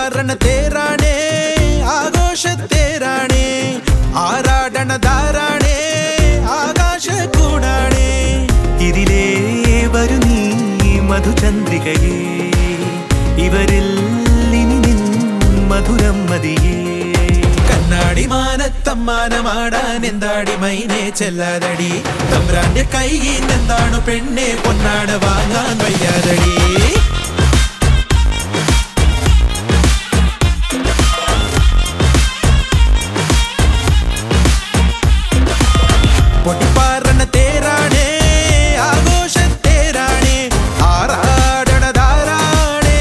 പൊട്ടിപ്പാറണ തേരാണേ ആഘോഷത്തേരാണേ ആരാടണ ധാരാണേ ആകാശ കൂടാണേ ഇതിലേ വരു നീ മധുചന്ദ്രികയേ ഇവരിൽ ഇനി നിൻ മധുരം മതിയേ കണ്ണാടി മാനത്തമ്മാനമാടാൻ എന്താടി മൈനെ ചെല്ലാതടി തമ്പ്രാന്റെ കൈയിൽ എന്താണു പെണ്ണെ പൊന്നാട വാങ്ങാൻ വയ്യാതടി പൊട്ടിപ്പാറണ തേരാണേ ആഘോഷത്തേരാണേ ആറാടണ ധാരാണേ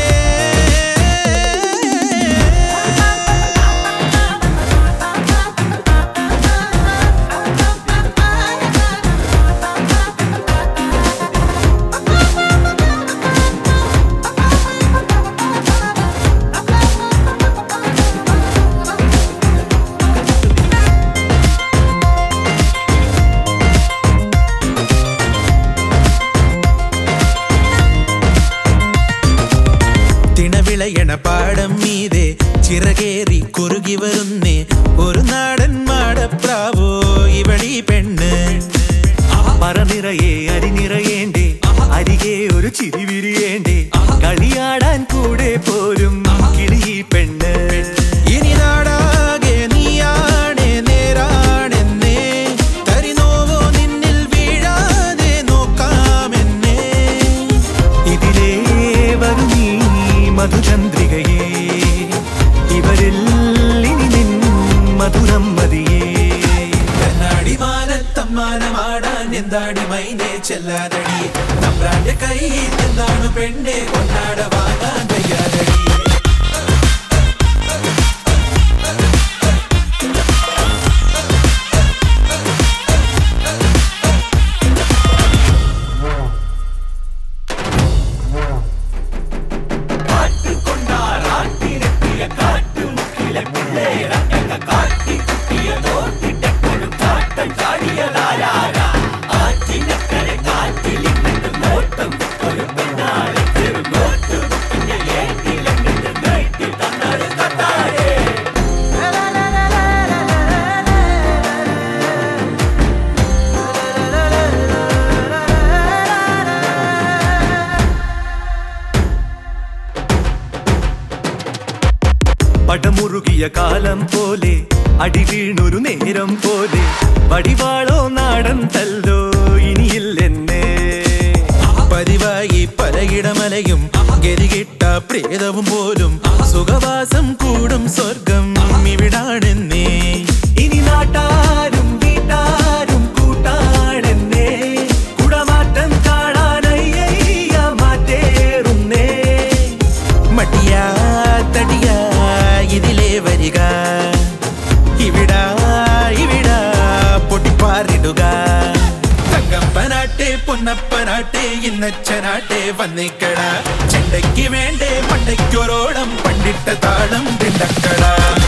തിണവിളയണ പാടം മീതെ ചിറകേറി കുറുകി വരുന്നേ ഒരു നാടൻ മാടപ്രാവോ ഇവളീ പെണ്ണ് പറനിറയെ അരിനിറയേണ്ടേ അരികെ ഒരു ചിരി വിരിയേണ്ടേ കളിയാടാൻ കൂടെ പോരും കിളിയി പെണ്ണ് ഇനി നാടാകെ നീയാണേ നേരാണെന്നേ തരിനോവോ നിന്നിൽ വീഴാതെ നോക്കാമെന്നേ ഇതിലേ വരു നീ മധുചന്ദ്രികയേ ഇവരിൽ ഇനി നിൻ മധുരം മതിയേ കണ്ണാടി മാനത്തമ്മാനമാടാൻ എന്താടി മൈനെ ചെല്ലാതടി തമ്പ്രാന്റെ കൈയിൽ എന്താണ് പെണ്ണെ കൊണ്ടാട വാങ്ങാൻ വയ്യാതടി പടമുറുകിയ കാലം പോലെ അടി വീണൊരു നേരം പോലെ വടിവാളോ നാടൻ തല്ലോ ഇനിയില്ലെന്നെ പതിവായി പലയിടമലയും ഗരികിട്ട പ്രേതവും പോലും സുഖവാസം കൂടും സ്വർഗം ഇവിടാണെന്നേ ഇനി നാട്ടാരും വീട്ടാരും കൂട്ടാണെന്നേ കുടമാറ്റം കാണാനയ്യ മാറ്റേറുന്നേ മടിയാ തടിയാ ഇതിലേ വരിക ഇവിടാ ഇവിടാ പൊട്ടിപ്പാറിടുക തങ്കപ്പനാട്ടെ പൊന്നപ്പനാട്ടെ ഇന്നച്ചനാട്ടെ വന്നിക്കട ചെണ്ടയ്ക്ക് വേണ്ടേ പണ്ടയ്ക്കൊരോളം പണ്ടിട്ട താളം തിണ്ടക്കട